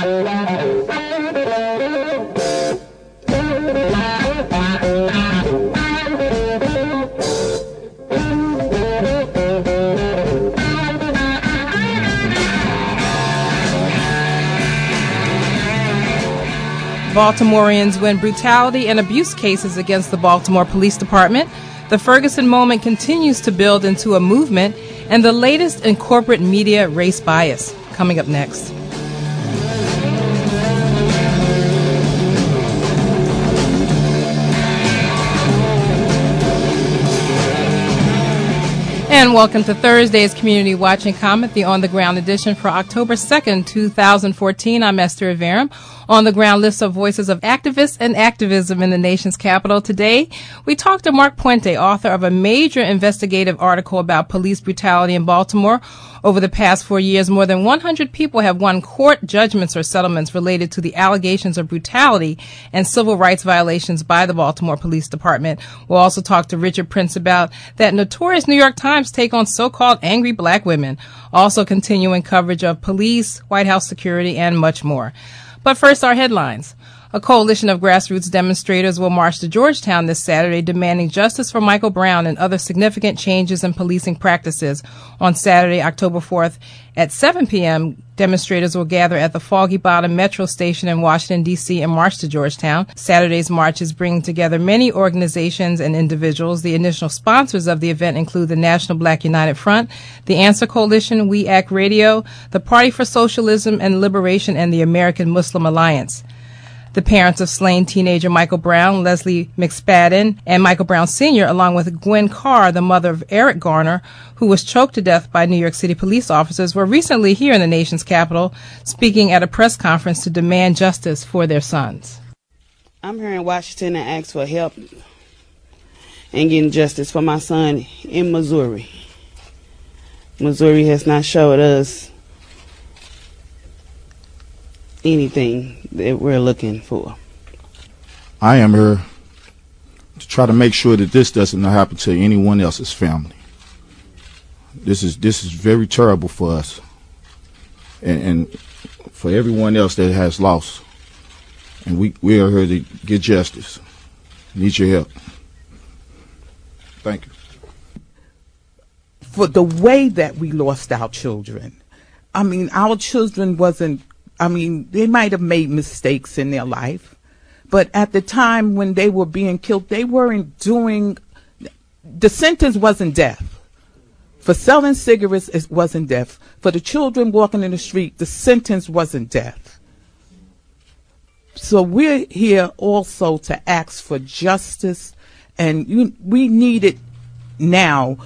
Baltimoreans win brutality and abuse cases against the Baltimore Police Department. The Ferguson moment continues to build into a movement, and the latest in corporate media race bias. Coming up next. And welcome to Thursday's Community Watch and Comment, the On the Ground edition for October 2nd, 2014. I'm Esther Averum. On the Ground lists of voices of activists and activism in the nation's capital. Today, we talked to Mark Puente, author of a major investigative article about police brutality in Baltimore. Over the past 4 years, more than 100 people have won court judgments or settlements related to the allegations of brutality and civil rights violations by the Baltimore Police Department. We'll also talk to Richard Prince about that notorious New York Times take on so-called angry black women. Also continuing coverage of police, White House security, and much more. But first, our headlines. A coalition of grassroots demonstrators will march to Georgetown this Saturday demanding justice for Michael Brown and other significant changes in policing practices. On Saturday, October 4th at 7 p.m., demonstrators will gather at the Foggy Bottom Metro Station in Washington, D.C. and march to Georgetown. Saturday's march is bringing together many organizations and individuals. The initial sponsors of the event include the National Black United Front, the Answer Coalition, We Act Radio, the Party for Socialism and Liberation, and the American Muslim Alliance. The parents of slain teenager Michael Brown, Leslie McSpadden, and Michael Brown Sr., along with Gwen Carr, the mother of Eric Garner, who was choked to death by New York City police officers, were recently here in the nation's capital, speaking at a press conference to demand justice for their sons. I'm here in Washington and ask for help in getting justice for my son in Missouri. Missouri has not showed us anything that we're looking for. I am here to try to make sure that this doesn't happen to anyone else's family. This is very terrible for us and for everyone else that has lost. And we are here to get justice. Need your help. Thank you. For the way that we lost our children, our children they might have made mistakes in their life, but at the time when they were being killed, they weren't the sentence wasn't death. For selling cigarettes, it wasn't death. For the children walking in the street, the sentence wasn't death. So we're here also to ask for justice, and we need it now.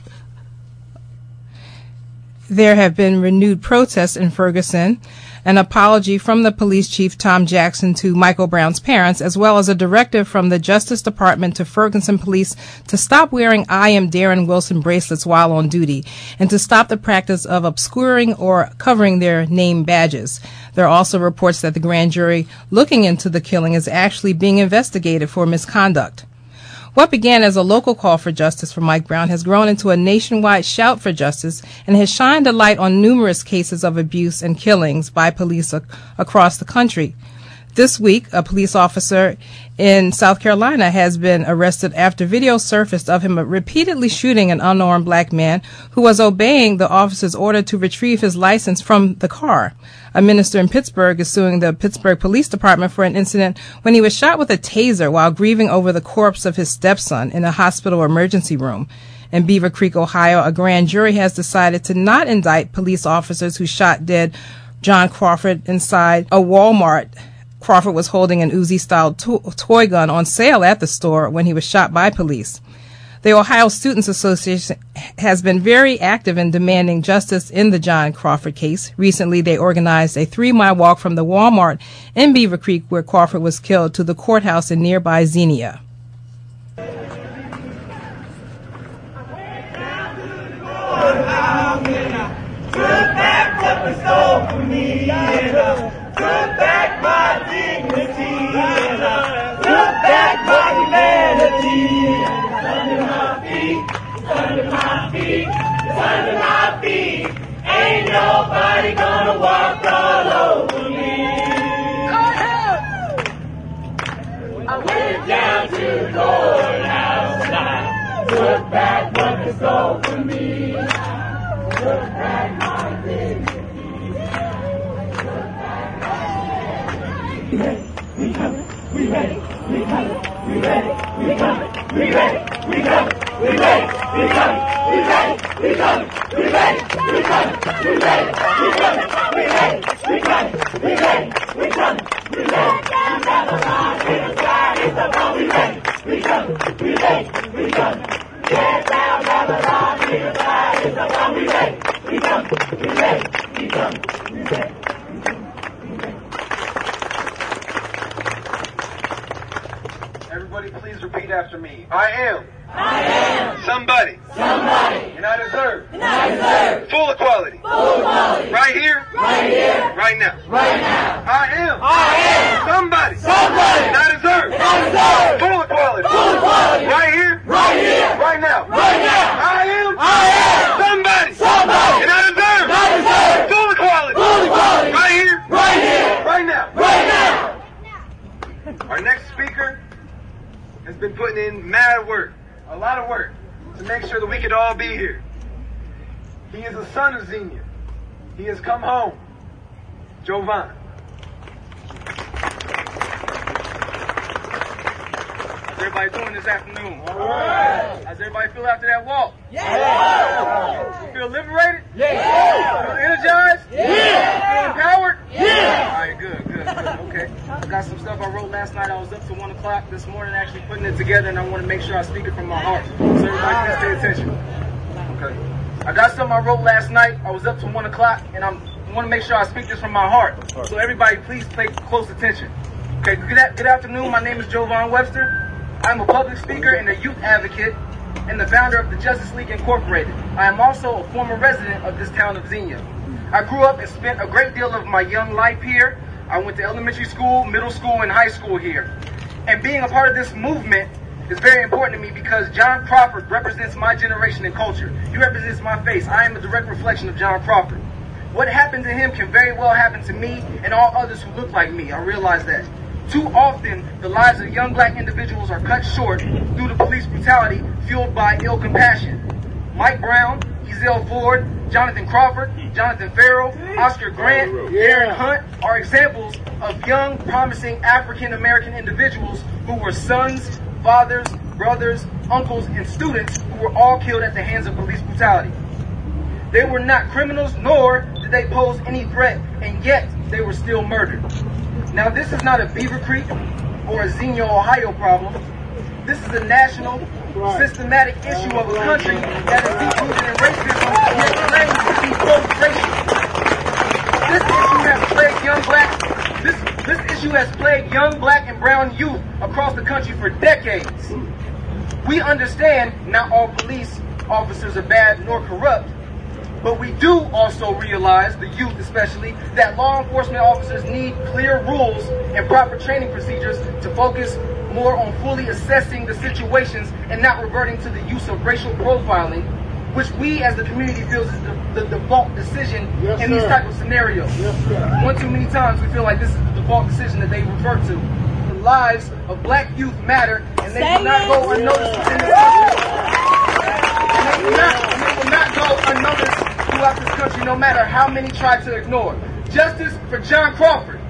There have been renewed protests in Ferguson, an apology from the police chief, Tom Jackson, to Michael Brown's parents, as well as a directive from the Justice Department to Ferguson Police to stop wearing I Am Darren Wilson bracelets while on duty and to stop the practice of obscuring or covering their name badges. There are also reports that the grand jury looking into the killing is actually being investigated for misconduct. What began as a local call for justice for Mike Brown has grown into a nationwide shout for justice and has shined a light on numerous cases of abuse and killings by police across the country. This week, a police officer in South Carolina has been arrested after video surfaced of him repeatedly shooting an unarmed black man who was obeying the officer's order to retrieve his license from the car. A minister in Pittsburgh is suing the Pittsburgh Police Department for an incident when he was shot with a taser while grieving over the corpse of his stepson in a hospital emergency room. In Beaver Creek, Ohio, a grand jury has decided to not indict police officers who shot dead John Crawford inside a Walmart. Crawford was holding an Uzi-style toy gun on sale at the store when he was shot by police. The Ohio Students Association has been very active in demanding justice in the John Crawford case. Recently, they organized a 3-mile walk from the Walmart in Beaver Creek, where Crawford was killed, to the courthouse in nearby Xenia. Took back my dignity, took back my humanity. It's under my feet, it's under my feet. Ain't nobody gonna walk all over me. Everybody please repeat after me. I am somebody. And I deserve full equality. Right here. Right now. I am somebody. And I deserve full equality. Right here. Right now. I am somebody. And I deserve full equality. Right here. Right now. Our next speaker has been putting in mad work, a lot of work, to make sure that we could all be here. He is a son of Xenia. He has come home. Jovan. How's everybody doing this afternoon? All right. How's everybody feel after that walk? Yeah. You feel liberated? Yeah. Feel energized? Yeah. Feel empowered? Yeah. All right, good. Okay. I got some stuff I wrote last night. I was up till 1 o'clock this morning actually putting it together, and I want to make sure I speak it from my heart. So everybody please pay attention. Okay. I got something I wrote last night. I was up till 1 o'clock, and I want to make sure I speak this from my heart. So everybody please pay close attention. Okay, good afternoon. My name is Jovan Webster. I'm a public speaker and a youth advocate and the founder of the Justice League Incorporated. I am also a former resident of this town of Xenia. I grew up and spent a great deal of my young life here. I went to elementary school, middle school, and high school here. And being a part of this movement is very important to me because John Crawford represents my generation and culture. He represents my face. I am a direct reflection of John Crawford. What happened to him can very well happen to me and all others who look like me. I realize that. Too often, the lives of young black individuals are cut short due to police brutality fueled by ill compassion. Mike Brown, Ezell Ford, Jonathan Crawford, Jonathan Farrell, Oscar Grant, Aaron Hunt are examples of young, promising African-American individuals who were sons, fathers, brothers, uncles, and students who were all killed at the hands of police brutality. They were not criminals, nor did they pose any threat, and yet they were still murdered. Now, this is not a Beaver Creek or a Xenia, Ohio problem. This is a national, systematic issue of a country that is deep-rooted in racism, yet claims to be post-racial. This issue has plagued young black and brown youth across the country for decades. We understand not all police officers are bad nor corrupt, but we do also realize, the youth especially, that law enforcement officers need clear rules and proper training procedures to focus more on fully assessing the situations and not reverting to the use of racial profiling, which we as the community feels is the default decision in these type of scenarios. One too many times we feel like this is the default decision that they refer to. The lives of black youth matter, and they will not go unnoticed within this country. And they will not go unnoticed throughout this country, no matter how many try to ignore. Justice for John Crawford.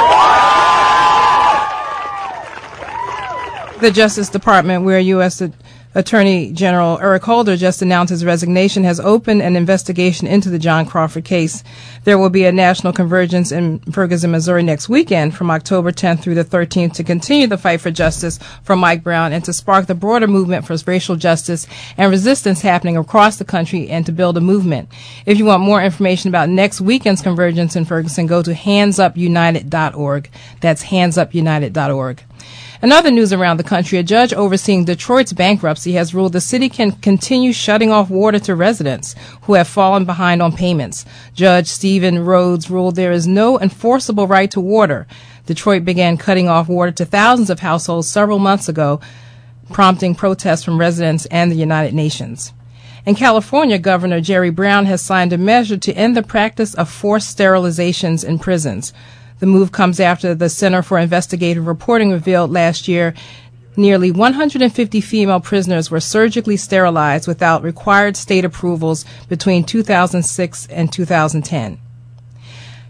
The Justice Department, where U.S. Attorney General Eric Holder just announced his resignation, has opened an investigation into the John Crawford case. There will be a national convergence in Ferguson, Missouri next weekend from October 10th through the 13th to continue the fight for justice for Mike Brown and to spark the broader movement for racial justice and resistance happening across the country and to build a movement. If you want more information about next weekend's convergence in Ferguson, go to handsupunited.org. That's handsupunited.org. In other news around the country, a judge overseeing Detroit's bankruptcy has ruled the city can continue shutting off water to residents who have fallen behind on payments. Judge Stephen Rhodes ruled there is no enforceable right to water. Detroit began cutting off water to thousands of households several months ago, prompting protests from residents and the United Nations. In California, Governor Jerry Brown has signed a measure to end the practice of forced sterilizations in prisons. The move comes after the Center for Investigative Reporting revealed last year nearly 150 female prisoners were surgically sterilized without required state approvals between 2006 and 2010.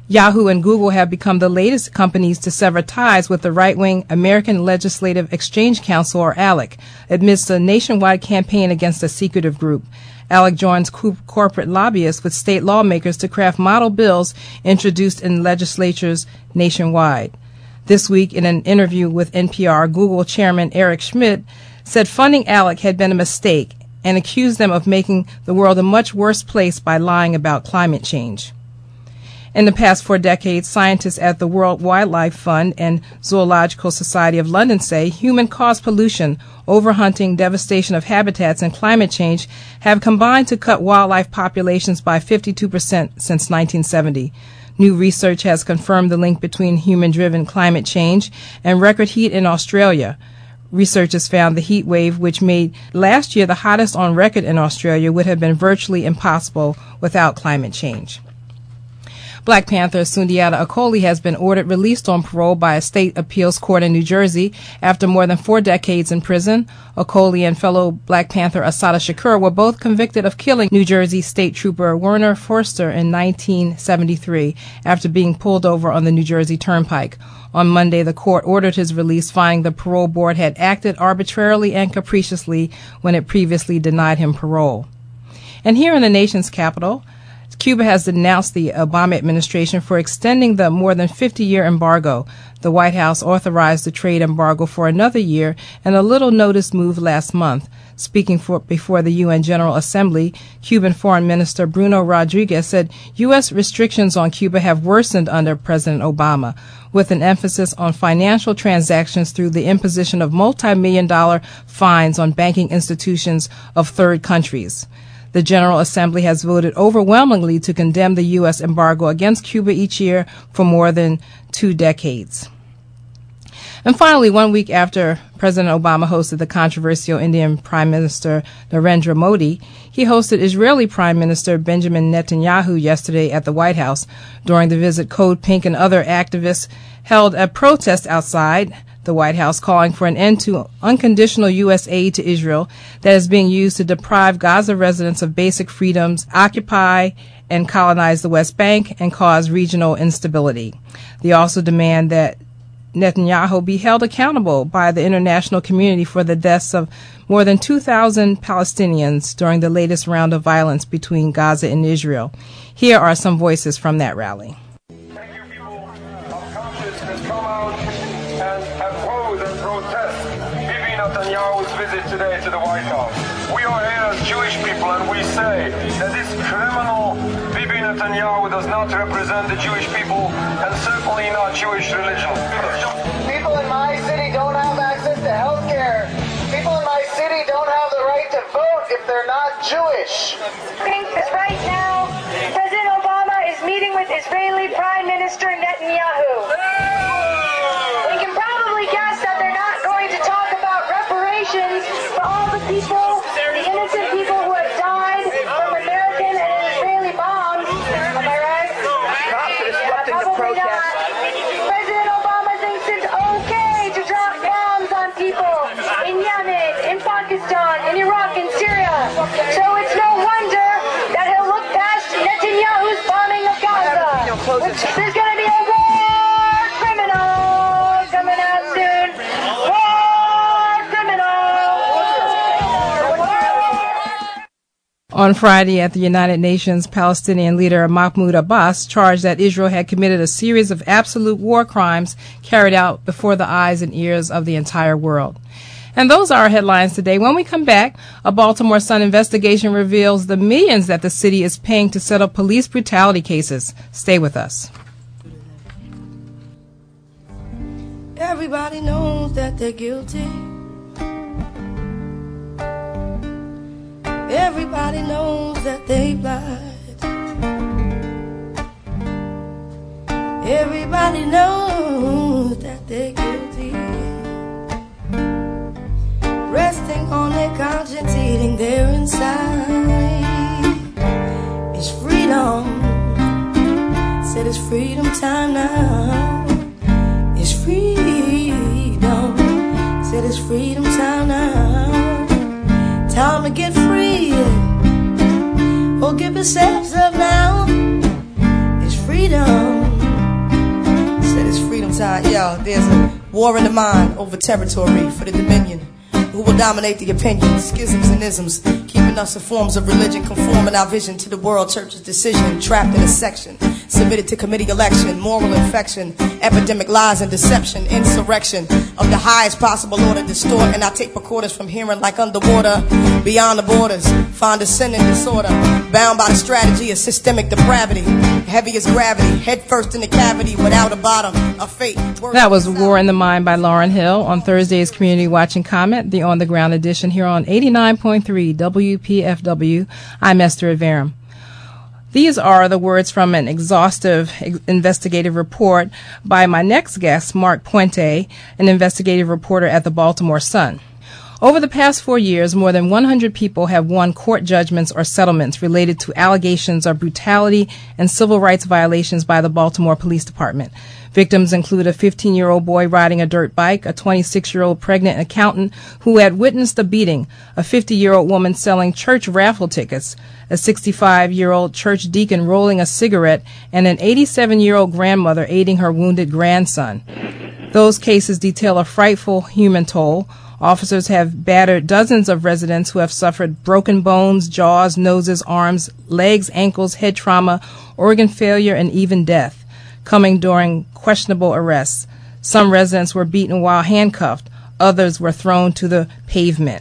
Yahoo and Google have become the latest companies to sever ties with the right-wing American Legislative Exchange Council, or ALEC, amidst a nationwide campaign against a secretive group. ALEC joins corporate lobbyists with state lawmakers to craft model bills introduced in legislatures nationwide. This week, in an interview with NPR, Google chairman Eric Schmidt said funding ALEC had been a mistake and accused them of making the world a much worse place by lying about climate change. In the past 4 decades, scientists at the World Wildlife Fund and Zoological Society of London say human-caused pollution, overhunting, devastation of habitats, and climate change have combined to cut wildlife populations by 52% since 1970. New research has confirmed the link between human-driven climate change and record heat in Australia. Researchers found the heat wave, which made last year the hottest on record in Australia, would have been virtually impossible without climate change. Black Panther Sundiata Acoli has been ordered released on parole by a state appeals court in New Jersey after more than 4 decades in prison. Acoli and fellow Black Panther Assata Shakur were both convicted of killing New Jersey State Trooper Werner Forster in 1973 after being pulled over on the New Jersey Turnpike. On Monday, the court ordered his release, finding the parole board had acted arbitrarily and capriciously when it previously denied him parole. And here in the nation's capital, Cuba has denounced the Obama administration for extending the more than 50-year embargo. The White House authorized the trade embargo for another year in a little-noticed move last month. Speaking before the UN General Assembly, Cuban Foreign Minister Bruno Rodriguez said U.S. restrictions on Cuba have worsened under President Obama, with an emphasis on financial transactions through the imposition of multi-million-dollar fines on banking institutions of third countries. The General Assembly has voted overwhelmingly to condemn the U.S. embargo against Cuba each year for more than 2 decades. And finally, 1 week after President Obama hosted the controversial Indian Prime Minister Narendra Modi, he hosted Israeli Prime Minister Benjamin Netanyahu yesterday at the White House. During the visit, Code Pink and other activists held a protest outside the White House, calling for an end to unconditional U.S. aid to Israel that is being used to deprive Gaza residents of basic freedoms, occupy and colonize the West Bank, and cause regional instability. They also demand that Netanyahu be held accountable by the international community for the deaths of more than 2,000 Palestinians during the latest round of violence between Gaza and Israel. Here are some voices from that rally. Thank you, people of conscience, that come out and oppose and protest Bibi Netanyahu's visit today to the White House. We are here as Jewish people, and we say that this criminal Bibi Netanyahu does not represent the Jewish people, and certainly not Jewish religion. People in my city don't have access to health care. People in my city don't have the right to vote if they're not Jewish. Right now, President Obama is meeting with Israeli Prime Minister Netanyahu. We can probably guess that they're not going to talk about reparations for all the people, the innocent people who have died from American and Israeli bombs. Am I right? Probably not. President Obama thinks it's okay to drop bombs on people in Yemen, in Pakistan, in Iraq, in Syria. So it's no wonder that he'll look past Netanyahu's bombing of Gaza. There's going to be a war criminal coming out soon. War criminal. On Friday at the United Nations, Palestinian leader Mahmoud Abbas charged that Israel had committed a series of absolute war crimes carried out before the eyes and ears of the entire world. And those are our headlines today. When we come back, a Baltimore Sun investigation reveals the millions that the city is paying to settle police brutality cases. Stay with us. Everybody knows that they're guilty. Everybody knows that they lied. Everybody knows that they're guilty. Resting on their conscience, eating their inside. It's freedom. Said it's freedom time now. It's freedom. Said it's freedom time now. Time to get free. Oh, give yourselves up now. It's freedom. time. Yo, there's a war in the mind over territory for the dominion. Who will dominate the opinions, schisms and isms, keeping us in forms of religion, conforming our vision to the world church's decision, trapped in a section, submitted to committee election, moral infection, epidemic lies and deception, insurrection of the highest possible order, distort, and I take recorders from hearing like underwater, beyond the borders, find a sin and disorder, bound by the strategy of systemic depravity, heavy as gravity, head first in the cavity, without a bottom, a fate. That was War in the Mind by Lauryn Hill on Thursday's Community Watch and Comment, the On the Ground edition here on 89.3 WPFW. I'm Esther Averum. These are the words from an exhaustive investigative report by my next guest, Mark Puente, an investigative reporter at the Baltimore Sun. Over the past 4 years, more than 100 people have won court judgments or settlements related to allegations of brutality and civil rights violations by the Baltimore Police Department. Victims include a 15-year-old boy riding a dirt bike, a 26-year-old pregnant accountant who had witnessed a beating, a 50-year-old woman selling church raffle tickets, a 65-year-old church deacon rolling a cigarette, and an 87-year-old grandmother aiding her wounded grandson. Those cases detail a frightful human toll. Officers have battered dozens of residents who have suffered broken bones, jaws, noses, arms, legs, ankles, head trauma, organ failure, and even death, coming during questionable arrests. Some residents were beaten while handcuffed. Others were thrown to the pavement.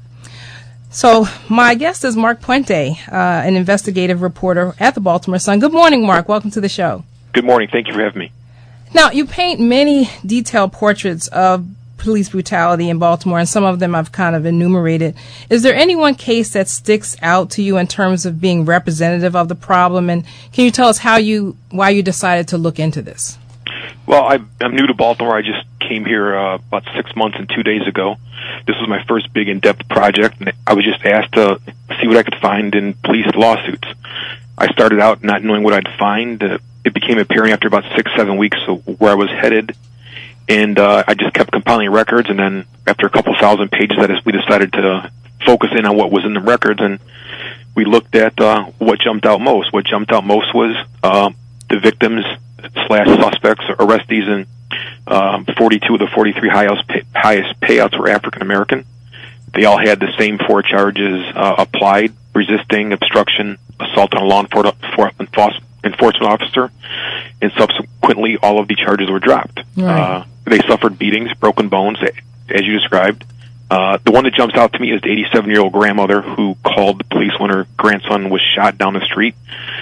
So my guest is Mark Puente, an investigative reporter at the Baltimore Sun. Good morning, Mark. Welcome to the show. Good morning. Thank you for having me. Now, you paint many detailed portraits of police brutality in Baltimore, and some of them I've kind of enumerated. Is there any one case that sticks out to you in terms of being representative of the problem? And can you tell us why you decided to look into this? Well, I'm new to Baltimore. I just came here about 6 months and 2 days ago. This was my first big in-depth project, and I was just asked to see what I could find in police lawsuits. I started out not knowing what I'd find. It became apparent after about 6-7 weeks of where I was headed. And I just kept compiling records, and then after a couple thousand pages, we decided to focus in on what was in the records, and we looked at what jumped out most. What jumped out most was the victims / suspects, arrestees, and 42 of the 43 highest payouts were African American. They all had the same 4 charges applied: resisting, obstruction, assault on a law enforcement officer, and subsequently all of the charges were dropped. Right. They suffered beatings, broken bones, as you described. The one that jumps out to me is the 87-year-old grandmother who called the police when her grandson was shot down the street.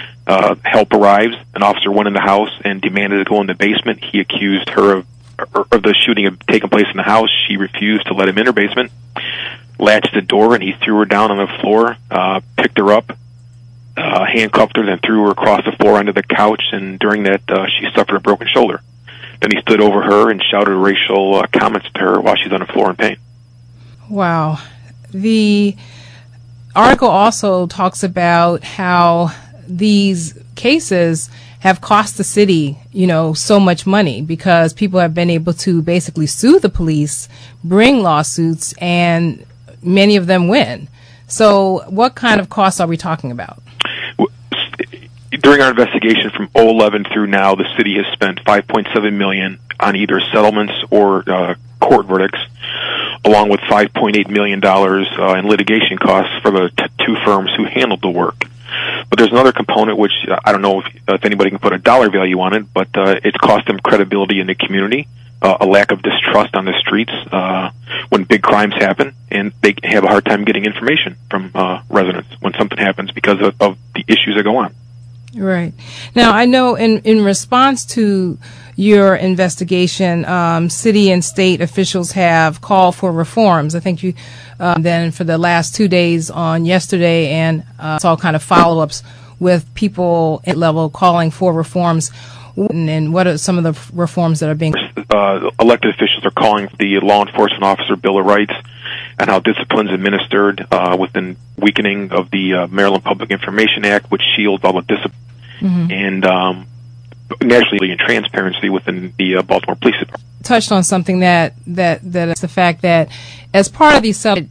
Help arrives. An officer went in the house and demanded to go in the basement. He accused her of the shooting of taking place in the house. She refused to let him in her basement, latched the door, and he threw her down on the floor, picked her up, handcuffed her, then threw her across the floor onto the couch, and during that, she suffered a broken shoulder. Then he stood over her and shouted racial comments to her while she's on the floor in pain. Wow. The article also talks about how these cases have cost the city, so much money because people have been able to basically sue the police, bring lawsuits, and many of them win. So what kind of costs are we talking about? During our investigation from 2011 through now, the city has spent $5.7 million on either settlements or court verdicts, along with $5.8 million in litigation costs for the 2 firms who handled the work. But there's another component which I don't know if anybody can put a dollar value on it, but it's cost them credibility in the community, a lack of distrust on the streets when big crimes happen, and they have a hard time getting information from residents when something happens because of the issues that go on. Right. Now, I know in response to your investigation, city and state officials have called for reforms. I think you then for the last 2 days on yesterday and saw kind of follow-ups with people at level calling for reforms. And what are some of the reforms that are being... Elected officials are calling for the Law Enforcement Officer Bill of Rights and how discipline is administered within weakening of the Maryland Public Information Act, which shields all the discipline, and naturally and transparency within the Baltimore Police Department. Touched on something that is the fact that as part of these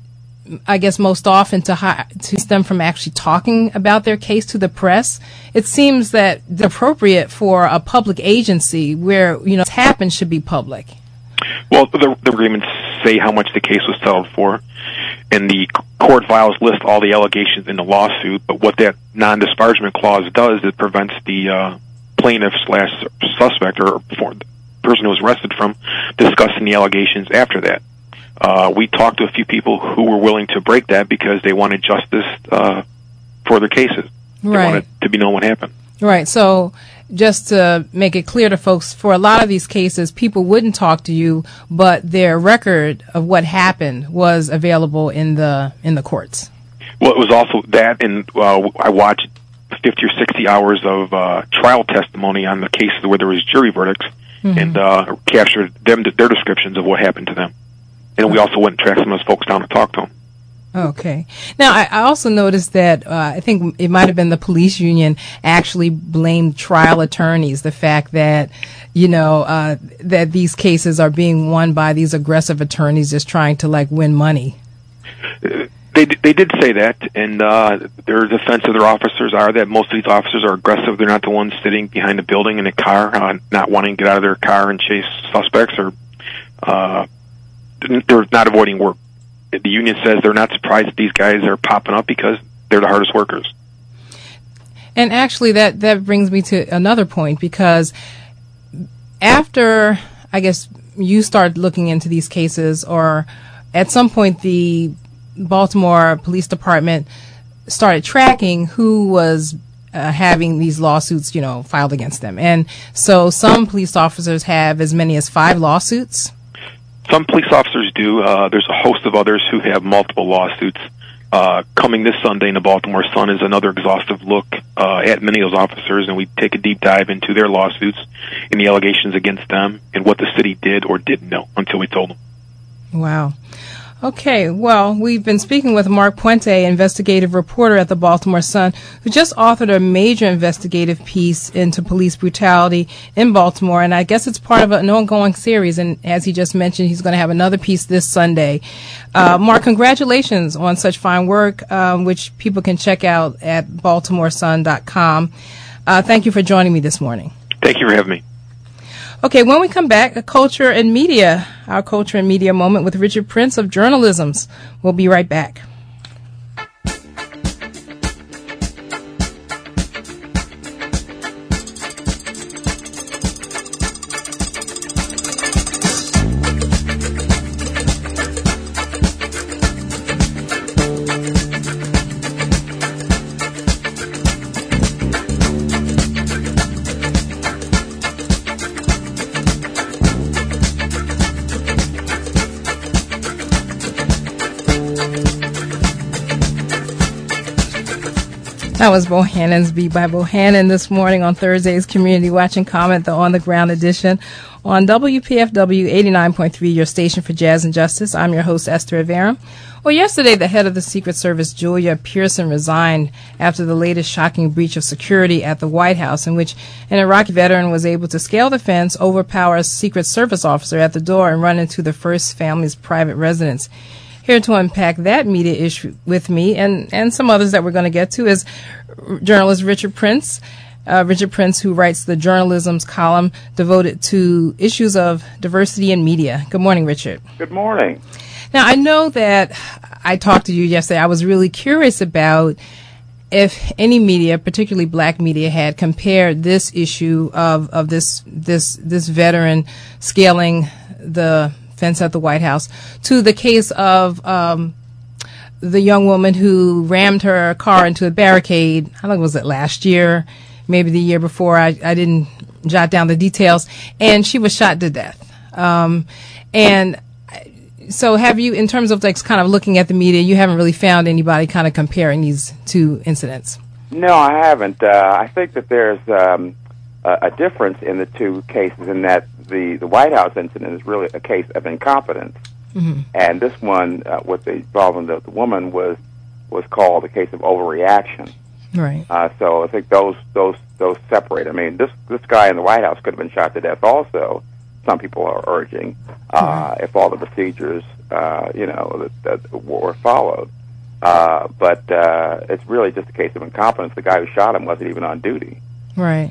I guess, most often to them from actually talking about their case to the press. It seems that it's appropriate for a public agency where, what's happened should be public. Well, the agreements say how much the case was settled for, and the court files list all the allegations in the lawsuit, but what that non-disparagement clause does, it prevents the plaintiff/suspect or the person who was arrested from discussing the allegations after that. We talked to a few people who were willing to break that because they wanted justice for their cases. They wanted to be known what happened. Right. So just to make it clear to folks, for a lot of these cases, people wouldn't talk to you, but their record of what happened was available in the courts. Well, it was also that, and I watched 50 or 60 hours of trial testimony on the cases where there was jury verdicts, and captured their descriptions of what happened to them. And we also went and tracked some of those folks down to talk to them. Okay. Now, I also noticed that I think it might have been the police union actually blamed trial attorneys, the fact that, that these cases are being won by these aggressive attorneys just trying to, win money. They did say that, and their defense of their officers are that most of these officers are aggressive. They're not the ones sitting behind a building in a car, not wanting to get out of their car and chase suspects, or they're not avoiding work. The union says they're not surprised that these guys are popping up because they're the hardest workers. And actually, that brings me to another point, because after, I guess, you started looking into these cases, or at some point the Baltimore Police Department started tracking who was having these lawsuits, filed against them. And so some police officers have as many as 5 lawsuits. Some police officers do. There's a host of others who have multiple lawsuits. Coming this Sunday in the Baltimore Sun is another exhaustive look at many of those officers, and we take a deep dive into their lawsuits and the allegations against them and what the city did or didn't know until we told them. Wow. Okay, well, we've been speaking with Mark Puente, investigative reporter at the Baltimore Sun, who just authored a major investigative piece into police brutality in Baltimore, and I guess it's part of an ongoing series, and as he just mentioned, he's going to have another piece this Sunday. Mark, congratulations on such fine work, which people can check out at baltimoresun.com. Thank you for joining me this morning. Thank you for having me. Okay, when we come back, our culture and media moment with Richard Prince of Journalisms. We'll be right back. That was Bohannon's Beat by Bohannon this morning on Thursday's Community Watch and Comment, the On the Ground edition on WPFW 89.3, your station for jazz and justice. I'm your host, Esther Averum. Well, yesterday, the head of the Secret Service, Julia Pearson, resigned after the latest shocking breach of security at the White House, in which an Iraqi veteran was able to scale the fence, overpower a Secret Service officer at the door, and run into the first family's private residence. Here to unpack that media issue with me and some others that we're going to get to is journalist Richard Prince. Richard Prince, who writes the Journalism's column devoted to issues of diversity in media. Good morning, Richard. Good morning. Now, I know that I talked to you yesterday. I was really curious about if any media, particularly black media, had compared this issue of this veteran scaling the fence at the White House to the case of the young woman who rammed her car into a barricade. I think was it last year, maybe the year before. I didn't jot down the details, and she was shot to death. And so, have you, in terms of kind of looking at the media, you haven't really found anybody kind of comparing these two incidents? No, I haven't. I think that there's a difference in the two cases in that the White House incident is really a case of incompetence, and this one with the involvement of the woman was called a case of overreaction. Right. So I think those separate. I mean, this guy in the White House could have been shot to death also, some people are urging, if all the procedures, that were followed. But it's really just a case of incompetence. The guy who shot him wasn't even on duty. Right.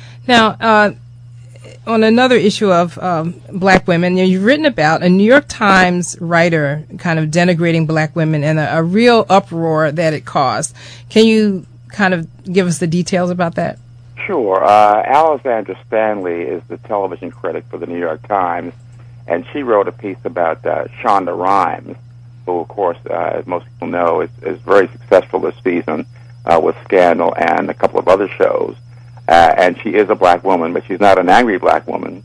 Now, on another issue of black women, you've written about a New York Times writer kind of denigrating black women and a real uproar that it caused. Can you kind of give us the details about that? Sure. Alexandra Stanley is the television critic for the New York Times, and she wrote a piece about Shonda Rhimes, who, of course, as most people know, is very successful this season with Scandal and a couple of other shows. And she is a black woman, but she's not an angry black woman.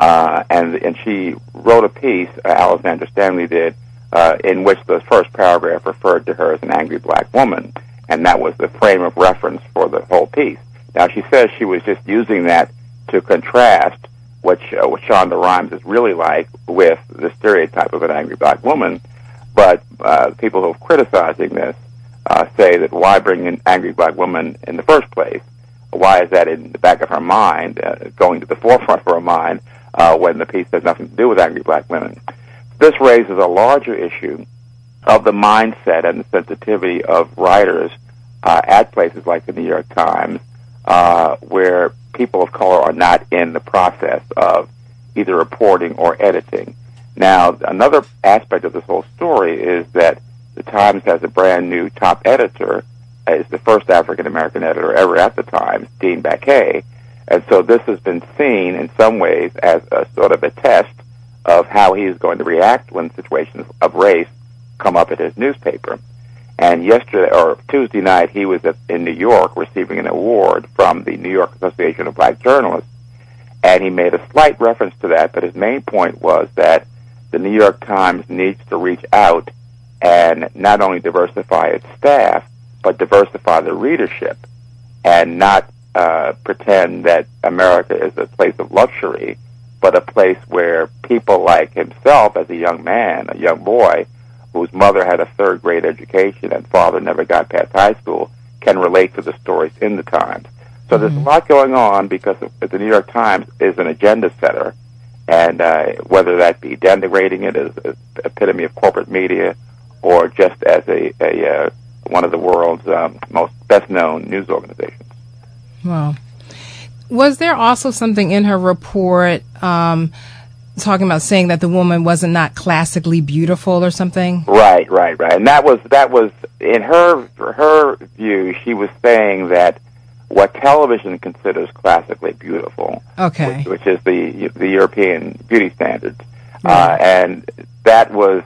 And she wrote a piece, Alexandra Stanley did, in which the first paragraph referred to her as an angry black woman, and that was the frame of reference for the whole piece. Now, she says she was just using that to contrast what Shonda Rhimes is really like with the stereotype of an angry black woman, but people who are criticizing this say that why bring an angry black woman in the first place? Why is that in the back of her mind, going to the forefront of her mind, when the piece has nothing to do with angry black women? This raises a larger issue of the mindset and the sensitivity of writers at places like the New York Times, where people of color are not in the process of either reporting or editing. Now, another aspect of this whole story is that the Times has a brand new top editor, is the first African-American editor ever at the Times, Dean Baquet. And so this has been seen in some ways as a sort of a test of how he is going to react when situations of race come up at his newspaper. And Tuesday night, he was in New York receiving an award from the New York Association of Black Journalists. And he made a slight reference to that, but his main point was that the New York Times needs to reach out and not only diversify its staff, but diversify the readership and not pretend that America is a place of luxury, but a place where people like himself as a young man, a young boy, whose mother had a third-grade education and father never got past high school, can relate to the stories in the Times. So there's a lot going on because the New York Times is an agenda setter, and whether that be denigrating it as an epitome of corporate media or just as a one of the world's most best-known news organizations. Wow. Was there also something in her report talking about saying that the woman was not classically beautiful or something? Right. And that was in her view, she was saying that what television considers classically beautiful, okay, which is the European beauty standards, and that was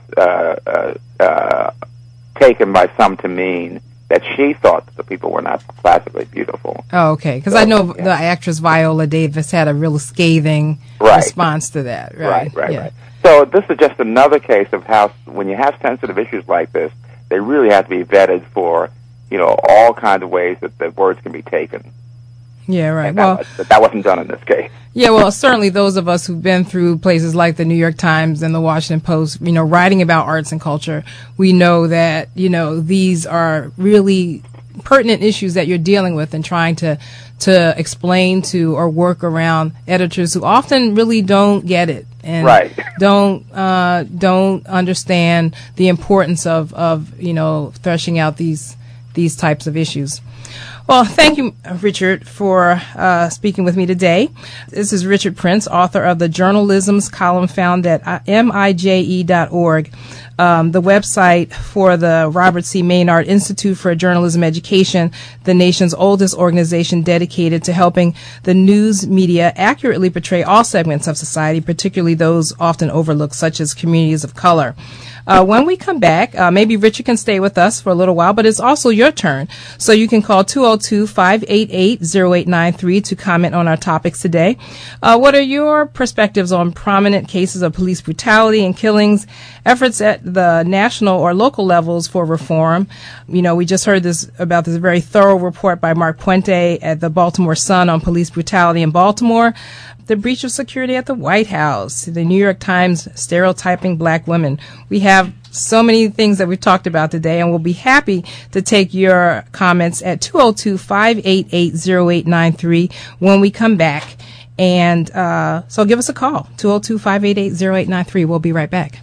taken by some to mean that she thought that the people were not classically beautiful. Oh, okay. Because I know the actress Viola Davis had a real scathing response to that. Right. So this is just another case of how when you have sensitive issues like this, they really have to be vetted for, all kinds of ways that the words can be taken. Yeah, right. And that wasn't done in this case. Yeah, well, certainly those of us who've been through places like the New York Times and the Washington Post, writing about arts and culture, we know that, these are really pertinent issues that you're dealing with and trying to explain to or work around editors who often really don't get it and don't understand the importance of threshing out these types of issues. Well, thank you, Richard, for speaking with me today. This is Richard Prince, author of the Journalism's column found at MIJE.org, the website for the Robert C. Maynard Institute for Journalism Education, the nation's oldest organization dedicated to helping the news media accurately portray all segments of society, particularly those often overlooked, such as communities of color. When we come back, maybe Richard can stay with us for a little while, but it's also your turn. So you can call 202-588-0893 to comment on our topics today. What are your perspectives on prominent cases of police brutality and killings, efforts at the national or local levels for reform? We just heard about this very thorough report by Mark Puente at the Baltimore Sun on police brutality in Baltimore, the breach of security at the White House, the New York Times stereotyping black women. We have so many things that we've talked about today, and we'll be happy to take your comments at 202-588-0893 when we come back. And so give us a call, 202-588-0893. We'll be right back.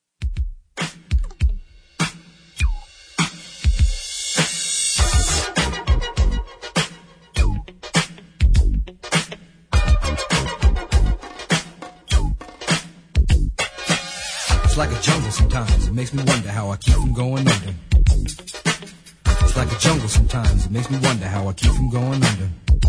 It's like a jungle sometimes. It makes me wonder how I keep from going under. It's like a jungle sometimes. It makes me wonder how I keep from going under.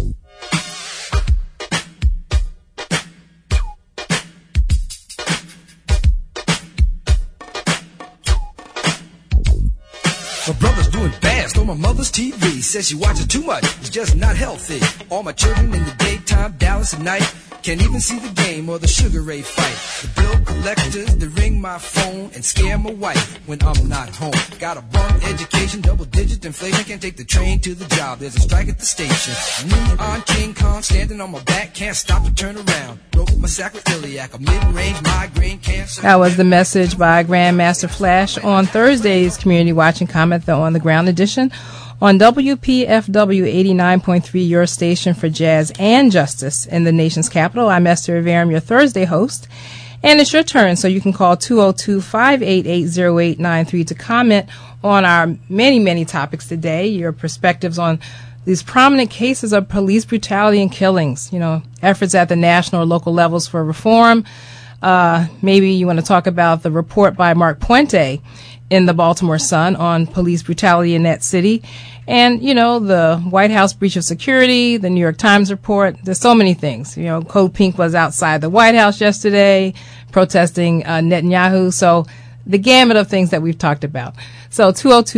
My brother's doing fast on my mother's TV. Says she watches too much, it's just not healthy. All my children in the daytime, Dallas at night. Can't even see the game or the Sugar Ray fight. The bill collectors, they ring my phone and scare my wife when I'm not home. Got a bum education, double-digit inflation. Can't take the train to the job, there's a strike at the station. Me on King Kong, standing on my back, can't stop to turn around. Broke my sacroiliac, a mid-range migraine cancer. That was the message by Grandmaster Flash on Thursday's Community Watch and Comment, the On the Ground edition. On WPFW 89.3, your station for jazz and justice in the nation's capital. I'm Esther Rivera, your Thursday host. And it's your turn, so you can call 202-588-0893 to comment on our many, many topics today, your perspectives on these prominent cases of police brutality and killings, you know, efforts at the national or local levels for reform. Maybe you want to talk about the report by Mark Puente in the Baltimore Sun on police brutality in that city. And, you know, the White House breach of security, the New York Times report. There's so many things. You know, Code Pink was outside the White House yesterday protesting Netanyahu. So the gamut of things that we've talked about. So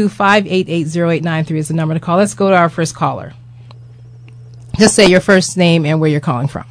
202-588-0893 is the number to call. Let's go to our first caller. Just say your first name and where you're calling from.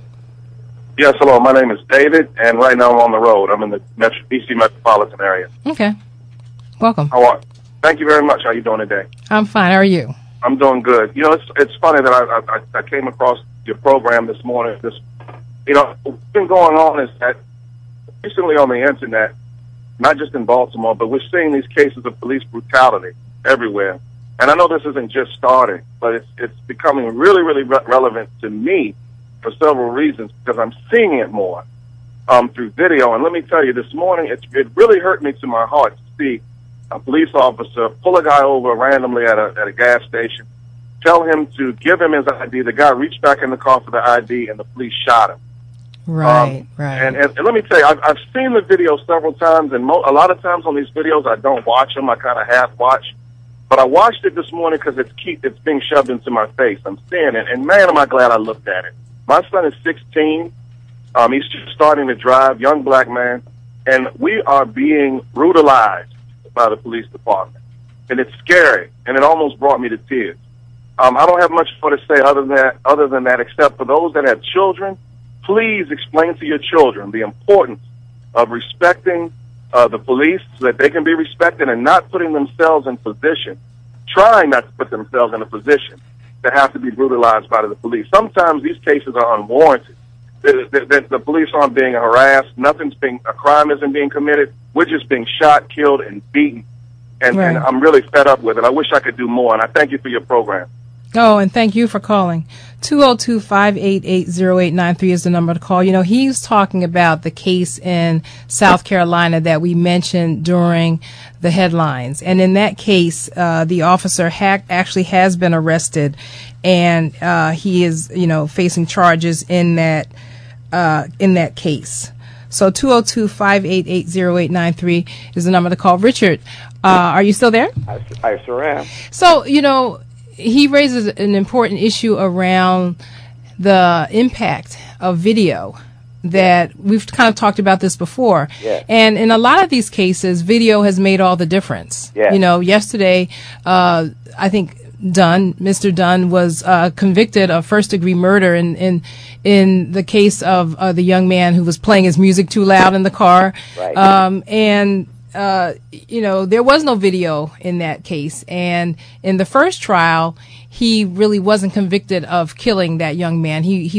Yes, hello. My name is David, and right now I'm on the road. I'm in the D.C. metropolitan area. Okay. Welcome. How are? Thank you very much. How are you doing today? I'm fine. How are you? I'm doing good. You know, it's funny that I came across your program this morning. You know, what's been going on is that recently on the internet, not just in Baltimore, but we're seeing these cases of police brutality everywhere. And I know this isn't just starting, but it's becoming really, really relevant to me for several reasons, because I'm seeing it more through video. And let me tell you, this morning, it really hurt me to my heart to see a police officer pull a guy over randomly at a gas station, tell him to give him his ID. The guy reached back in the car for the ID, and the police shot him. Right. And let me tell you, I've seen the video several times, and a lot of times on these videos, I don't watch them. I kind of half watch. But I watched it this morning because it's being shoved into my face. I'm seeing it, and man, am I glad I looked at it. My son is 16. He's just starting to drive, young black man, and we are being brutalized by the police department. And it's scary, and it almost brought me to tears. I don't have much more to say other than that, except for those that have children, please explain to your children the importance of respecting the police so that they can be respected and not putting themselves in position, trying not to put themselves in a position to have to be brutalized by the police. Sometimes these cases are unwarranted. The police aren't being harassed. A crime isn't being committed. We're just being shot, killed, and beaten. And I'm really fed up with it. I wish I could do more, and I thank you for your program. Oh, and thank you for calling. 202-588-0893 is the number to call. You know, he's talking about the case in South Carolina that we mentioned during the headlines. And in that case, the officer actually has been arrested, and he is, you know, facing charges in that case. So 202-588-0893 is the number to call. Richard, are you still there? I sure am. So, you know, he raises an important issue around the impact of video that we've kind of talked about this before. Yeah. And in a lot of these cases, video has made all the difference. Yeah. You know, yesterday, I think Mr. Dunn was convicted of first-degree murder in the case of the young man who was playing his music too loud in the car. Right. You know, there was no video in that case. And in the first trial, he really wasn't convicted of killing that young man. He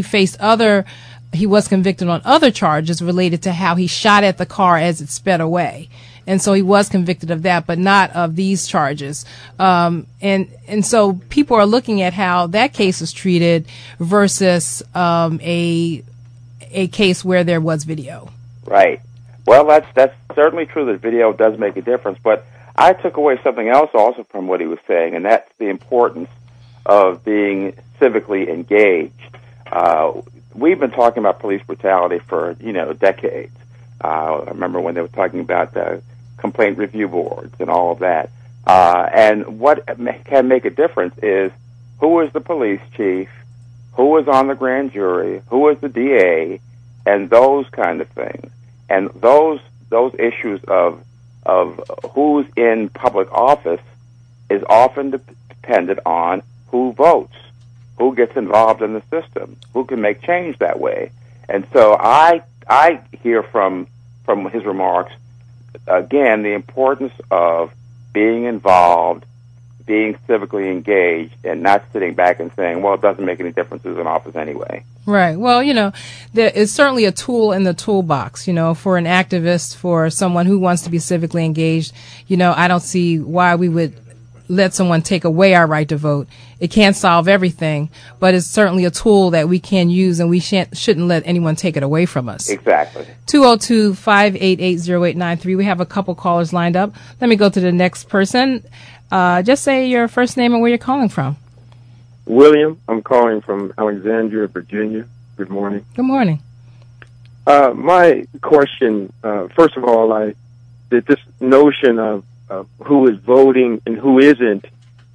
was convicted on other charges related to how he shot at the car as it sped away. And so he was convicted of that, but not of these charges. And so people are looking at how that case is treated versus a case where there was video. Right. Well, that's certainly true that video does make a difference, but I took away something else also from what he was saying, and that's the importance of being civically engaged. We've been talking about police brutality for, decades. I remember when they were talking about the complaint review boards and all of that. And what can make a difference is who is the police chief, who was on the grand jury, who was the DA, and those kind of things. And those issues of who's in public office is often dependent on who votes, who gets involved in the system, who can make change that way. And so I hear from his remarks, again, the importance of being involved, being civically engaged, and not sitting back and saying, well, it doesn't make any difference who's in office anyway. Right. Well, there is certainly a tool in the toolbox, for an activist, for someone who wants to be civically engaged. I don't see why we would let someone take away our right to vote. It can't solve everything, but it's certainly a tool that we can use, and we shouldn't let anyone take it away from us. Exactly. 202-588-0893. We have a couple callers lined up. Let me go to the next person. Just say your first name and where you're calling from. William, I'm calling from Alexandria, Virginia. Good morning. Good morning. My question, first of all, this notion of who is voting and who isn't,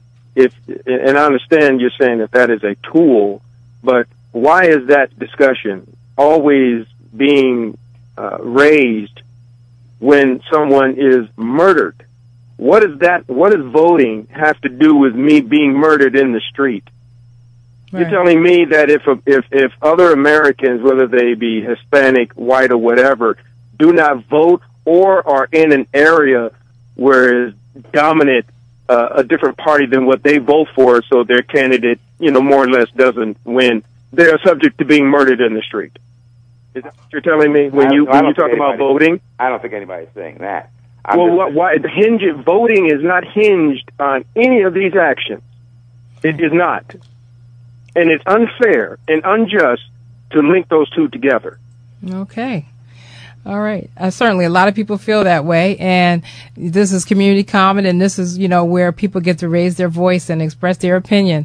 and I understand you're saying that is a tool, but why is that discussion always being raised when someone is murdered? What does voting have to do with me being murdered in the street? Right. You're telling me that if other Americans, whether they be Hispanic, white, or whatever, do not vote or are in an area where is dominant a different party than what they vote for, so their candidate, more or less doesn't win, they are subject to being murdered in the street. Is that what you're telling me when you talk about voting? I don't think anybody's saying that. Why voting is not hinged on any of these actions. It is not. And it's unfair and unjust to link those two together. Okay. All right. Certainly a lot of people feel that way, and this is community comment, and this is, where people get to raise their voice and express their opinion.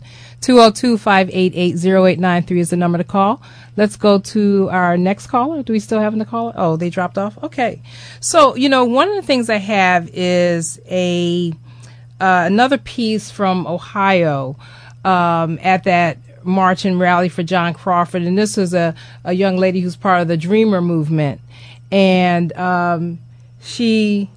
202-588-0893 is the number to call. Let's go to our next caller. Do we still have a caller? Oh, they dropped off? Okay. So, one of the things I have is another piece from Ohio at that march and rally for John Crawford, and this is a young lady who's part of the Dreamer movement. And she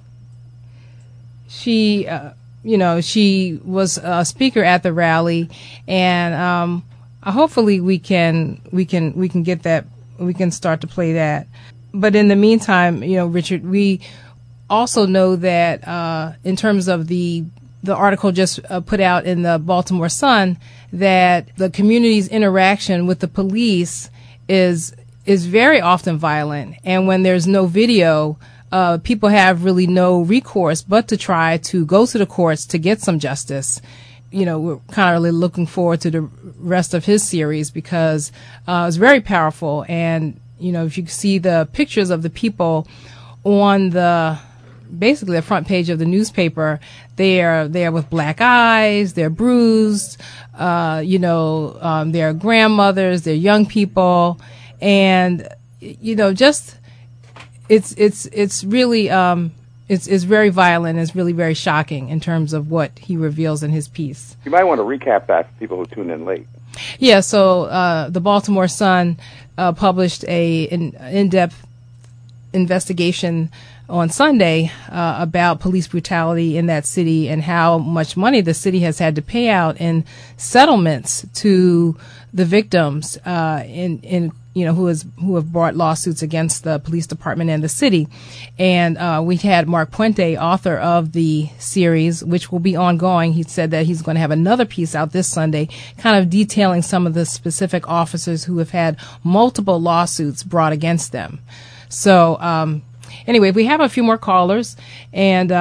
was a speaker at the rally, and hopefully we can get that, we can start to play that. But in the meantime, Richard, we also know that in terms of the article just put out in the Baltimore Sun, that the community's interaction with the police is very often violent, and when there's no video, people have really no recourse but to try to go to the courts to get some justice. We're kind of really looking forward to the rest of his series because it's very powerful, and if you see the pictures of the people on basically the front page of the newspaper, they're with black eyes, they're bruised, they're grandmothers, they're young people. And, just, it's really, it's very violent. It's really very shocking in terms of what he reveals in his piece. You might want to recap that for people who tune in late. Yeah. So, the Baltimore Sun, published an in-depth investigation on Sunday, about police brutality in that city and how much money the city has had to pay out in settlements to the victims, who have brought lawsuits against the police department and the city. And we had Mark Puente, author of the series, which will be ongoing. He said that he's going to have another piece out this Sunday, kind of detailing some of the specific officers who have had multiple lawsuits brought against them. So Anyway, we have a few more callers, and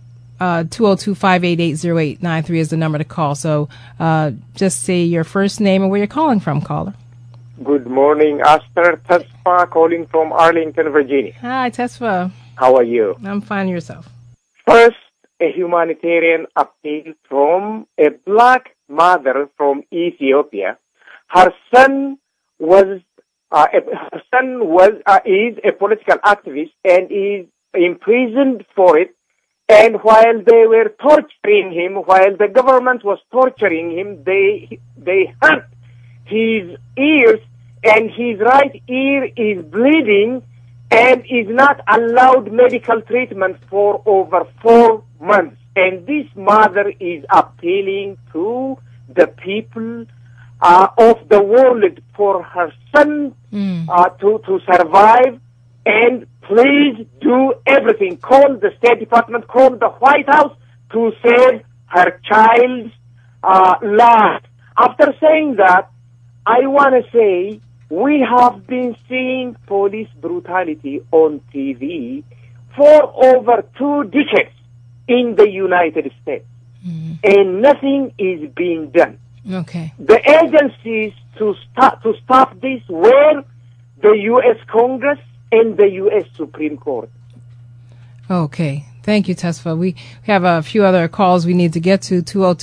202-588-0893 is the number to call. So just say your first name and where you're calling from, caller. Good morning, Aster Tesfa, calling from Arlington, Virginia. Hi, Tesfa. How are you? I'm fine. Yourself? First, a humanitarian appeal from a black mother from Ethiopia. Her son is a political activist and is imprisoned for it. And while they were torturing him, while the government was torturing him, they hurt his ears, and his right ear is bleeding and is not allowed medical treatment for over 4 months. And this mother is appealing to the people of the world for her son to survive. And please do everything. Call the State Department, call the White House to save her child's life. After saying that, I want to say we have been seeing police brutality on TV for over 2 decades in the United States, and nothing is being done. Okay. The agencies to stop this were the U.S. Congress and the U.S. Supreme Court. Okay. Thank you, Tesfa. We have a few other calls we need to get to.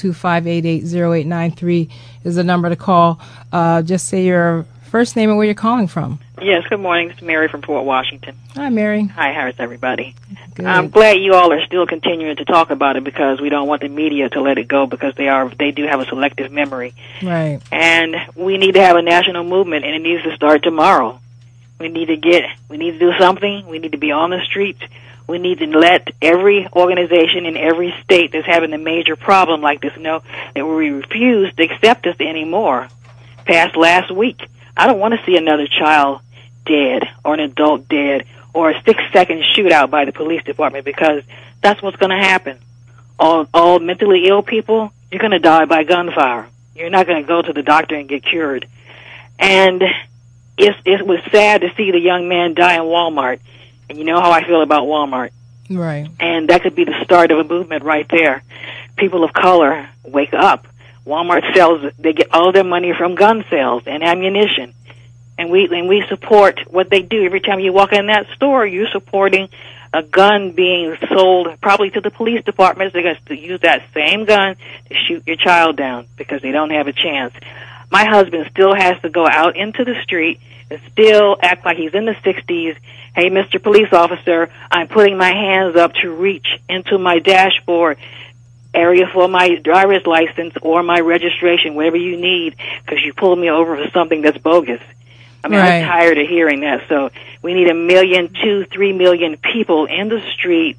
202-588-0893 is the number to call. Just say your first name and where you're calling from. Yes, good morning. This is Mary from Fort Washington. Hi, Mary. Hi, how's everybody? Good. I'm glad you all are still continuing to talk about it because we don't want the media to let it go because they do have a selective memory. Right. And we need to have a national movement, and it needs to start tomorrow. We need to do something. We need to be on the streets. We need to let every organization in every state that's having a major problem like this know that we refuse to accept this anymore. Passed last week. I don't want to see another child dead or an adult dead or a 6-second shootout by the police department because that's what's going to happen. All mentally ill people, you're going to die by gunfire. You're not going to go to the doctor and get cured. And it was sad to see the young man die in Walmart. And you know how I feel about Walmart. Right. And that could be the start of a movement right there. People of color, wake up. Walmart they get all their money from gun sales and ammunition. And we support what they do. Every time you walk in that store, you're supporting a gun being sold probably to the police departments. They're going to use that same gun to shoot your child down because they don't have a chance. My husband still has to go out into the street and still act like he's in the 60s. Hey, Mr. Police Officer, I'm putting my hands up to reach into my dashboard area for my driver's license or my registration, whatever you need, because you pulled me over for something that's bogus. I mean, right. I'm tired of hearing that. So we need 1 million, 2, 3 million people in the street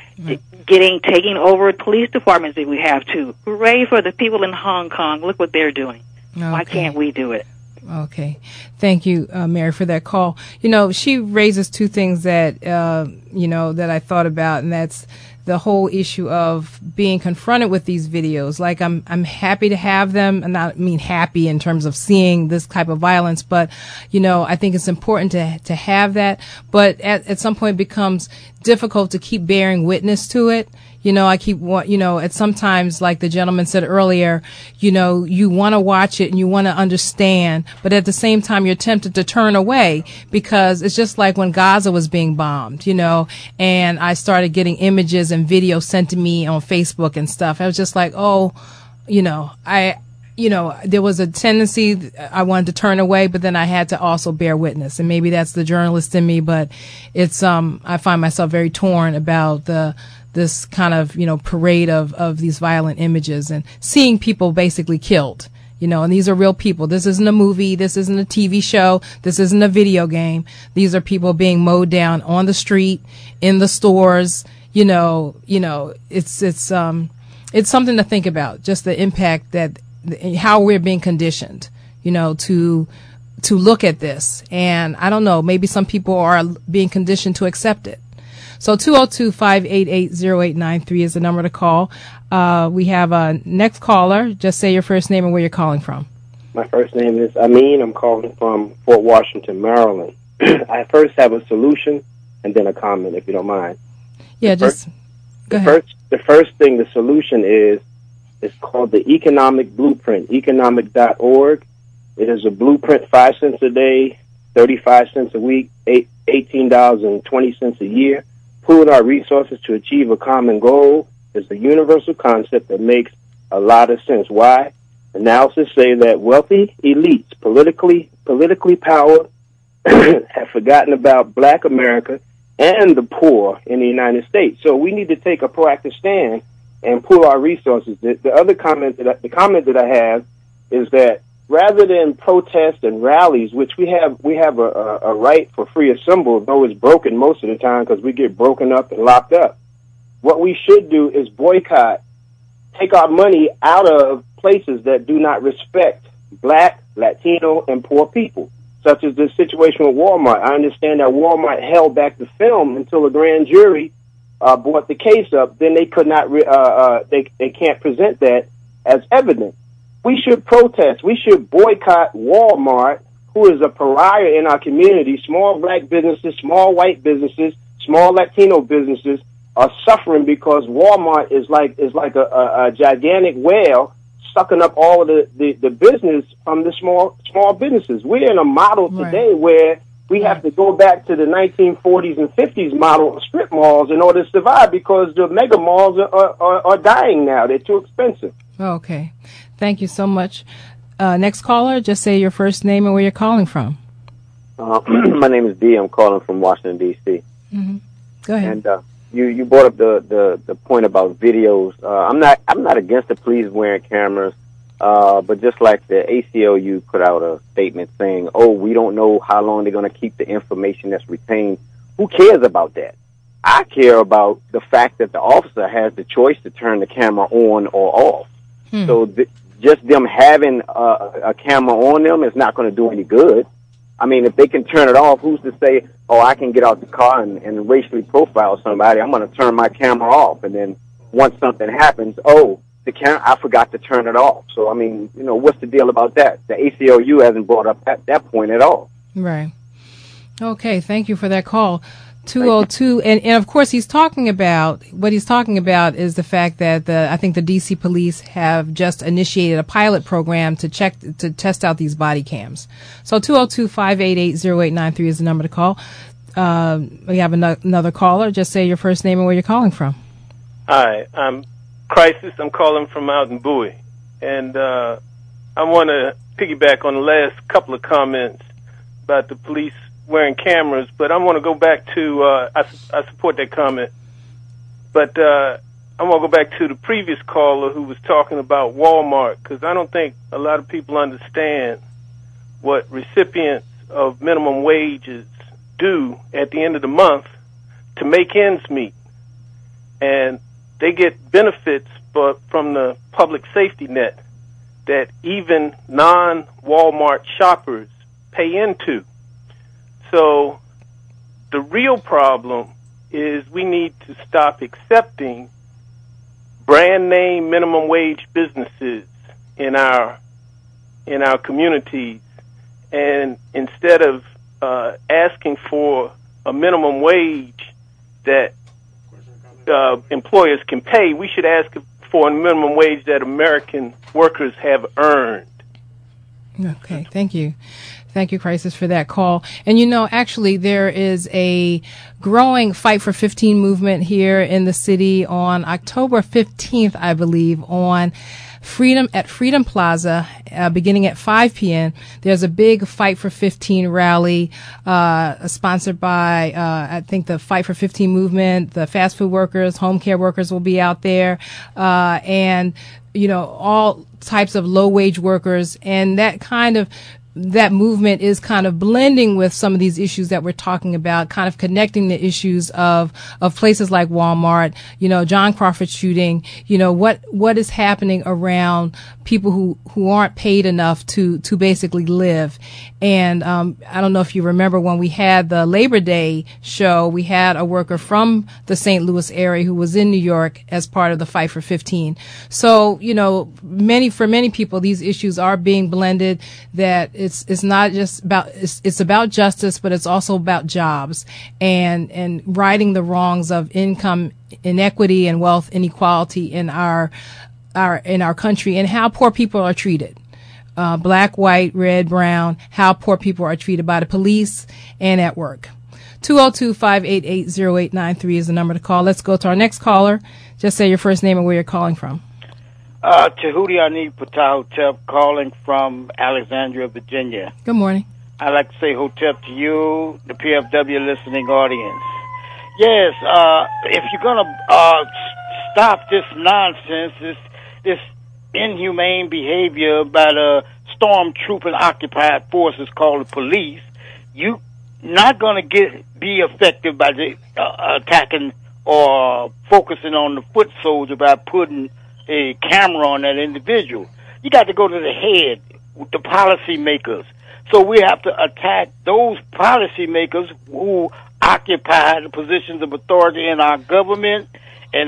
taking over police departments if we have to. Hooray for the people in Hong Kong. Look what they're doing. Okay. Why can't we do it? Okay. Thank you, Mary, for that call. You know, she raises 2 things that, that I thought about, and that's the whole issue of being confronted with these videos. Like, I'm happy to have them, and I mean happy in terms of seeing this type of violence, but, I think it's important to have that, but at some point it becomes difficult to keep bearing witness to it. It's sometimes, like the gentleman said earlier, you want to watch it and you want to understand, but at the same time you're tempted to turn away because it's just like when Gaza was being bombed, and I started getting images and videos sent to me on Facebook and stuff. I was just like, there was a tendency I wanted to turn away, but then I had to also bear witness. And maybe that's the journalist in me, but it's, I find myself very torn about this kind of, parade of these violent images and seeing people basically killed, and these are real people. This isn't a movie. This isn't a TV show. This isn't a video game. These are people being mowed down on the street, in the stores, it's something to think about, just the impact that, how we're being conditioned, to look at this. And I don't know, maybe some people are being conditioned to accept it. So 202-588-0893 is the number to call. We have a next caller. Just say your first name and where you're calling from. My first name is Amin. I'm calling from Fort Washington, Maryland. I first have a solution and then a comment, if you don't mind. Yeah, go ahead. The first thing, the solution is called the Economic Blueprint, economic.org. It is a blueprint, 5 cents a day, 35 cents a week, $18.20 a year. Pooling our resources to achieve a common goal is a universal concept that makes a lot of sense. Why? Analysis say that wealthy elites, politically powered, have forgotten about Black America and the poor in the United States. So we need to take a proactive stand and pool our resources. The comment that I have is that rather than protests and rallies, which we have a right for free assembly, though it's broken most of the time because we get broken up and locked up. What we should do is boycott, take our money out of places that do not respect Black, Latino, and poor people, such as the situation with Walmart. I understand that Walmart held back the film until a grand jury brought the case up. Then they could not, they can't present that as evidence. We should protest. We should boycott Walmart, who is a pariah in our community. Small Black businesses, small white businesses, small Latino businesses are suffering because Walmart is like a gigantic whale sucking up all of the business from the small businesses. We're in a model today where we have to go back to the 1940s and 50s model of strip malls in order to survive because the mega malls are dying now. They're too expensive. Okay. Thank you so much. Next caller, just say your first name and where you're calling from. My name is D. I'm calling from Washington, D.C. Mm-hmm. Go ahead. And you brought up the point about videos. I'm not against the police wearing cameras, but just like the ACLU put out a statement saying, "Oh, we don't know how long they're going to keep the information that's retained." Who cares about that? I care about the fact that the officer has the choice to turn the camera on or off. So just them having a camera on them is not going to do any good. I mean, if they can turn it off, who's to say, oh, I can get out the car and racially profile somebody, I'm going to turn my camera off. And then once something happens, I forgot to turn it off. So, I mean, what's the deal about that? The ACLU hasn't brought up that point at all. Right. Okay, thank you for that call. 202, and of course what he's talking about is the fact that I think the DC police have just initiated a pilot program to test out these body cams. So 202-588-0893 is the number to call. We have another caller. Just say your first name and where you're calling from. Hi, I'm Crisis. I'm calling from out in Bowie. And I want to piggyback on the last couple of comments about the police wearing cameras, but I want to go back to, I support that comment, but I want to go back to the previous caller who was talking about Walmart, because I don't think a lot of people understand what recipients of minimum wages do at the end of the month to make ends meet. And they get benefits from the public safety net that even non-Walmart shoppers pay into. So the real problem is we need to stop accepting brand name minimum wage businesses in our communities, and instead of asking for a minimum wage that employers can pay, we should ask for a minimum wage that American workers have earned. Okay, thank you. Thank you, Crisis, for that call. And actually there is a growing Fight for 15 movement here in the city on October 15th, I believe, on Freedom Plaza, beginning at 5 p.m. There's a big Fight for 15 rally, sponsored by, I think the Fight for 15 movement, the fast food workers, home care workers will be out there, and, all types of low wage workers, and that movement is kind of blending with some of these issues that we're talking about, kind of connecting the issues of places like Walmart, John Crawford shooting, what is happening around people who aren't paid enough to basically live. And I don't know if you remember when we had the Labor Day show, we had a worker from the St. Louis area who was in New York as part of the Fight for 15. So, for many people, these issues are being blended. That it's not just about it's about justice, but it's also about jobs and righting the wrongs of income inequity and wealth inequality in our country, and how poor people are treated. Black, white, red, brown, how poor people are treated by the police and at work. 202-588-0893 is the number to call. Let's go to our next caller. Just say your first name and where you're calling from. Tahuti Ani Patahotep, calling from Alexandria, Virginia. Good morning. I'd like to say Hotep to you, the PFW listening audience. Yes, if you're going to stop this nonsense, this inhumane behavior by the stormtrooping occupied forces called the police, you not going to be effective by the attacking or focusing on the foot soldier by putting a camera on that individual. You got to go to the head with the policy makers. So we have to attack those policy makers who occupy the positions of authority in our government and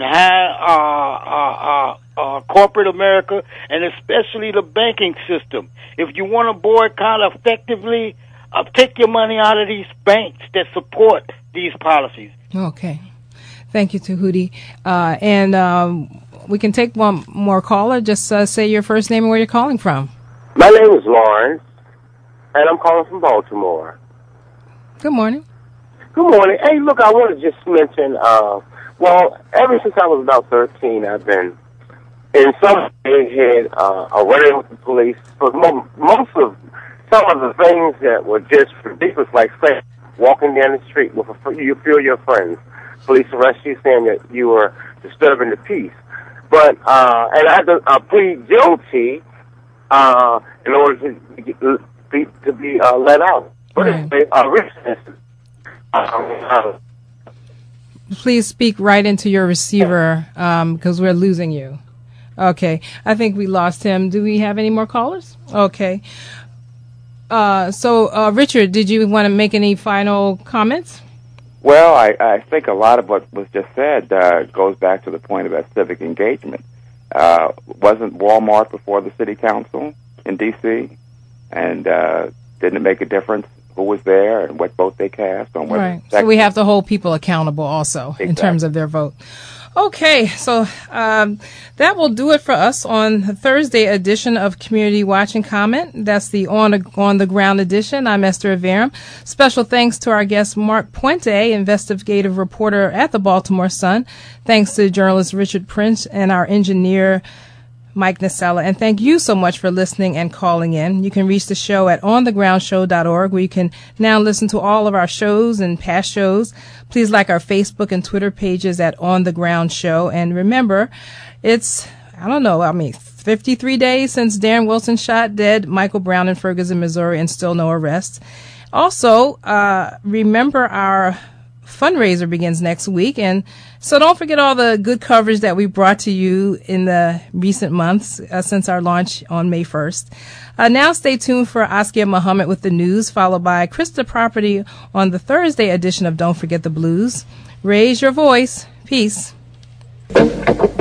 corporate America, and especially the banking system. If you want to boycott effectively, take your money out of these banks that support these policies. Okay. Thank you, Tahuti. And we can take one more caller. Just say your first name and where you're calling from. My name is Lawrence, and I'm calling from Baltimore. Good morning. Good morning. Hey, look, I want to just mention, ever since I was about 13, I've been in some head running with the police. But most of some of the things that were just ridiculous, like say walking down the street with you feel your friends, police arrest you saying that you were disturbing the peace. But and I had to plead guilty in order to be let out. But please speak right into your receiver because we're losing you. Okay, I think we lost him. Do we have any more callers? Okay. So Richard, did you want to make any final comments? Well, I think a lot of what was just said goes back to the point about civic engagement. Wasn't Walmart before the city council in D.C.? And didn't it make a difference who was there and what vote they cast on whether? Right. So we have to hold people accountable also in terms of their vote. Okay, so that will do it for us on the Thursday edition of Community Watch and Comment. That's the on the ground edition. I'm Esther Averum. Special thanks to our guest Mark Puente, investigative reporter at the Baltimore Sun. Thanks to journalist Richard Prince and our engineer Mike Nasella. And thank you so much for listening and calling in. You can reach the show at onthegroundshow.org, where you can now listen to all of our shows and past shows. Please like our Facebook and Twitter pages at On The Ground Show. And remember, it's, 53 days since Darren Wilson shot dead Michael Brown in Ferguson, Missouri, and still no arrests. Also, remember our fundraiser begins next week, and so don't forget all the good coverage that we brought to you in the recent months since our launch on May 1st. Now stay tuned for Askia Muhammad with the news, followed by Krista Property on the Thursday edition of Don't Forget the Blues. Raise your voice. Peace.